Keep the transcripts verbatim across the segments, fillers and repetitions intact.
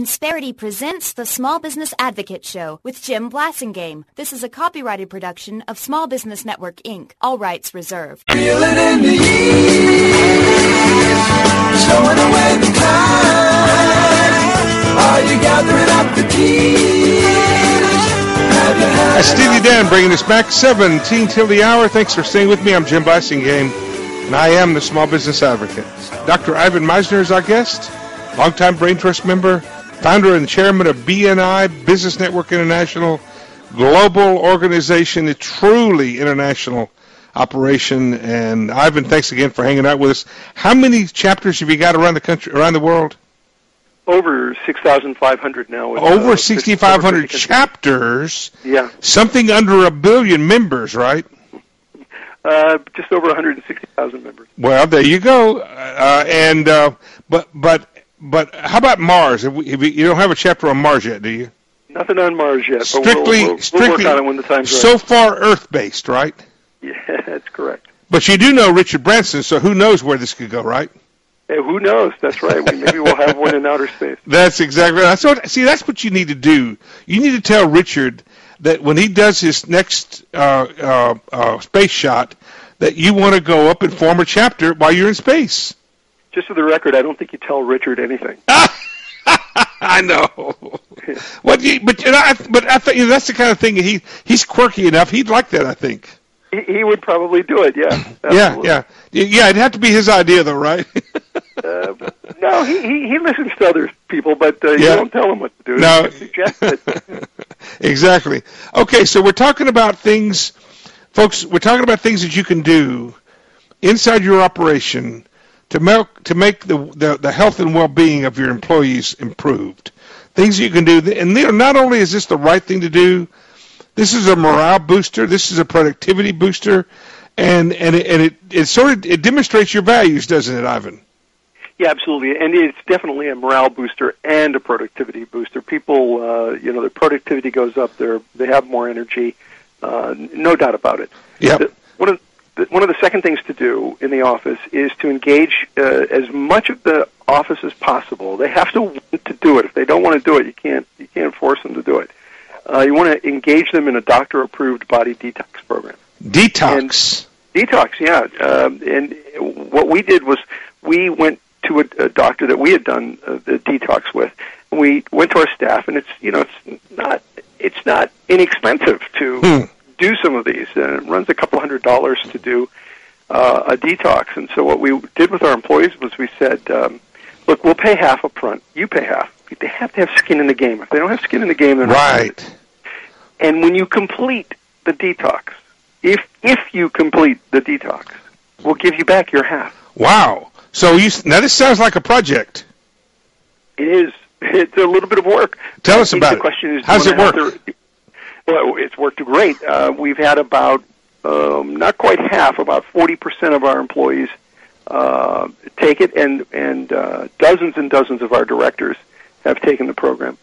Insperity presents the Small Business Advocate Show with Jim Blasingame. This is a copyrighted production of Small Business Network, Incorporated. All rights reserved. Feel it in the years, stowing away the time. Are you gathering up the keys? Have you had That's Steely Dan bringing us back seventeen till the hour. Thanks for staying with me. I'm Jim Blasingame, and I am the Small Business Advocate. Doctor Ivan Misner is our guest, longtime Brain Trust member, founder and chairman of B N I, Business Network International, global organization, a truly international operation. And Ivan, thanks again for hanging out with us. How many chapters have you got around the country, around the world? Over six thousand five hundred now. With, over uh, six thousand five hundred chapters. Yeah. Something under a billion members, right? Uh, just over one hundred sixty thousand members. Well, there you go. Uh, and uh, but but but how about Mars? Have we, have we, you don't have a chapter on Mars yet, do you? Nothing on Mars yet. Strictly, but we'll, we'll, strictly. We'll work on it when the time's right. So far, Earth-based, right? Yeah, that's correct. But you do know Richard Branson, so who knows where this could go, right? Hey, who knows? That's right. We, maybe we'll have one in outer space. That's exactly right. So, see, that's what you need to do. You need to tell Richard that when he does his next uh, uh, uh, space shot, that you want to go up and form a chapter while you're in space. Just for the record, I don't think you tell Richard anything. I know. What? You, but you know, I, but I think you know, that's the kind of thing he he's quirky enough. He'd like that, I think. He, he would probably do it. Yeah. yeah, yeah, yeah. It'd have to be his idea, though, right? uh, no, he, he he listens to other people, but uh, yeah. you don't tell him what to do. No. You suggest it. Exactly. Okay, so we're talking about things, folks. We're talking about things that you can do inside your operation to make to make the, the, the health and well-being of your employees improved. Things you can do, and you know, not only is this the right thing to do, this is a morale booster, this is a productivity booster, and and it, and it, it sort of it demonstrates your values, doesn't it, Ivan? Yeah, absolutely, and it's definitely a morale booster and a productivity booster. People, uh, you know, their productivity goes up, they they have more energy, uh, no doubt about it. Yeah. One of One of the second things to do in the office is to engage uh, as much of the office as possible. They have to want to do it. If they don't want to do it, you can't you can't force them to do it. Uh, you want to engage them in a doctor-approved body detox program. Detox. And detox, yeah. Um, and what we did was we went to a, a doctor that we had done uh, the detox with, and we went to our staff. And it's you know it's not it's not inexpensive to. Hmm. do some of these, and it runs a couple hundred dollars to do uh, a detox. And so what we did with our employees was we said, um, look, we'll pay half up front. You pay half. They have to have skin in the game. If they don't have skin in the game, they're not right. right. And when you complete the detox, if if you complete the detox, we'll give you back your half. Wow. So you now this sounds like a project. It is. It's a little bit of work. Tell us about the it. Question is, how does it work? To, Well, it's worked great. Uh, we've had about, um, not quite half, about forty percent of our employees uh, take it, and, and uh, dozens and dozens of our directors have taken the program.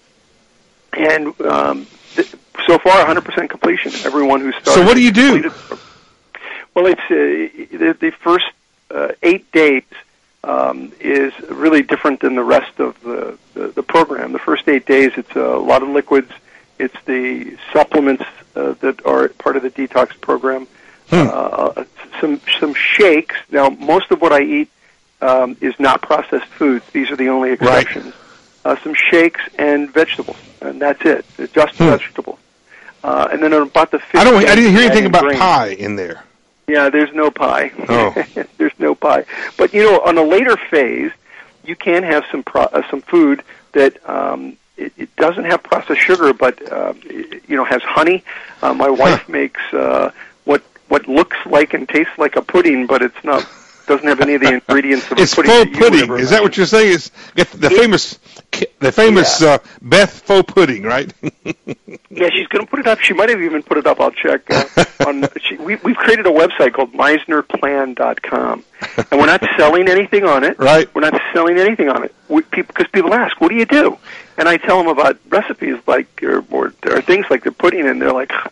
And um, th- so far, one hundred percent completion. Everyone who started. So what do you do? Well, it's uh, the, the first uh, eight days um, is really different than the rest of the, the, the program. The first eight days, it's a lot of liquids. It's the supplements uh, that are part of the detox program. Hmm. Uh, some some shakes. Now, most of what I eat um, is not processed foods. These are the only exceptions. Right. Uh, some shakes and vegetables, and that's it. Just hmm. vegetables. Uh, and then about the fifth I don't. I didn't hear anything about grain. pie in there. Yeah, there's no pie. Oh. There's no pie. But you know, on a later phase, you can have some pro- uh, some food that. Um, It, it doesn't have processed sugar, but uh, it, you know, has honey. Uh, my wife huh. makes uh, what what looks like and tastes like a pudding, but it's not. Doesn't have any of the ingredients of it's a pudding. Faux that pudding. Is that what you're saying? Is the it, famous the famous yeah. uh, Beth Faux pudding, right? Yeah, she's going to put it up. She might have even put it up. I'll check. Uh, on she, we, we've created a website called Misner Plan dot com, and we're not selling anything on it. Right. We're not selling anything on it we, people, because people ask, "What do you do?" And I tell them about recipes like or, or, or things like the pudding, and they're like,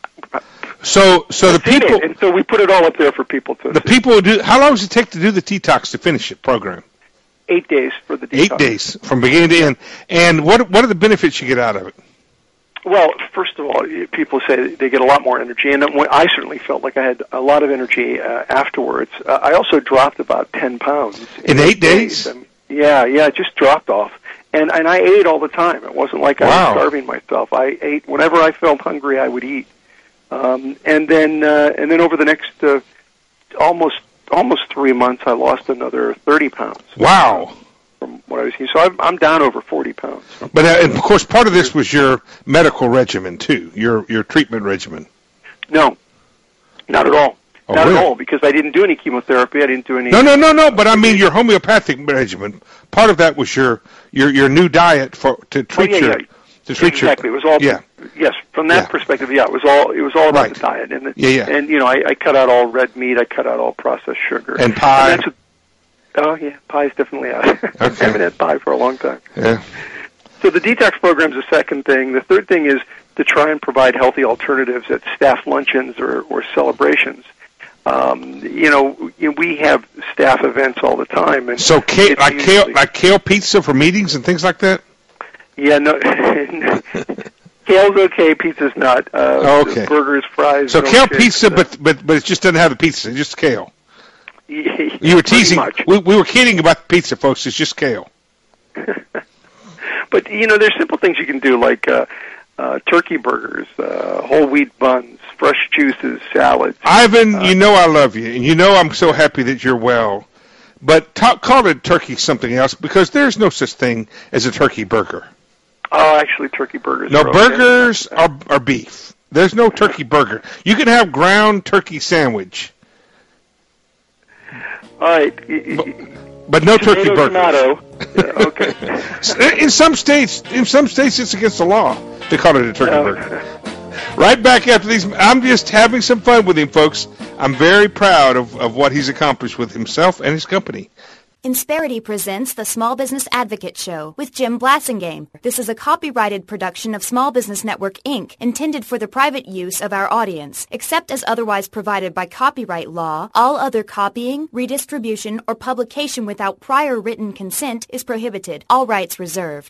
So, so the people, it. And so we put it all up there for people to the see. people who do. How long does it take to do the detox to finish it program? eight days for the detox. Eight days from beginning to end. And what what are the benefits you get out of it? Well, first of all, people say they get a lot more energy, and I certainly felt like I had a lot of energy uh, afterwards. Uh, I also dropped about ten pounds in, in eight days. days. I mean, yeah, yeah, it just dropped off, and and I ate all the time. It wasn't like I wow. was starving myself. I ate whenever I felt hungry. I would eat, um, and then uh, and then over the next uh, almost almost three months, I lost another thirty pounds. Wow. From what I was eating. So I'm, I'm down over forty pounds. But, uh, and of course, part of this was your medical regimen, too, your your treatment regimen. No, not at all. Oh, not really? at all, because I didn't do any chemotherapy. I didn't do any... No, no, no, no, but I mean your homeopathic regimen. Part of that was your your, your new diet for to treat oh, yeah, your... Yeah. To treat exactly. Your, it was all... Yeah. Yes, from that yeah. perspective, yeah, it was all It was all about right. the diet. And, the, yeah, yeah. and you know, I, I cut out all red meat. I cut out all processed sugar. And pie. And that's what, oh, yeah, pie's definitely out. Okay. I haven't had pie for a long time. Yeah. So the detox program is the second thing. The third thing is to try and provide healthy alternatives at staff luncheons or, or celebrations. Um, you know, we have staff events all the time. And so kale, like, usually, kale, like kale pizza for meetings and things like that? Yeah, no. Kale's okay, pizza's not. Uh, oh, okay. Burgers, fries. So kale shakes, pizza, uh, but, but, but it just doesn't have the pizza, it's just kale. Yeah, you were teasing. Much. We, we were kidding about the pizza, folks. It's just kale. But, you know, there's simple things you can do, like uh, uh, turkey burgers, uh, whole wheat buns, fresh juices, salads. Ivan, uh, you know I love you, and you know I'm so happy that you're well. But talk, call it turkey something else, because there's no such thing as a turkey burger. Oh, actually, turkey burgers. No, are burgers okay. are, are beef. There's no turkey burger. You can have ground turkey sandwich. All right. But, but no tomato, turkey burger. Tomato. Yeah, okay. In some states, in some states, it's against the law to call it a turkey No. burger. Right back after these, I'm just having some fun with him, folks. I'm very proud of, of what he's accomplished with himself and his company. Insperity presents the Small Business Advocate Show with Jim Blassingame. This is a copyrighted production of Small Business Network, Incorporated, intended for the private use of our audience. Except as otherwise provided by copyright law, all other copying, redistribution, or publication without prior written consent is prohibited. All rights reserved.